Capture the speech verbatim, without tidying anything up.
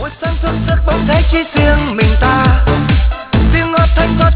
buổi sáng thức giấc bỗng thấy chỉ riêng mình ta tiếng hót thanh thoát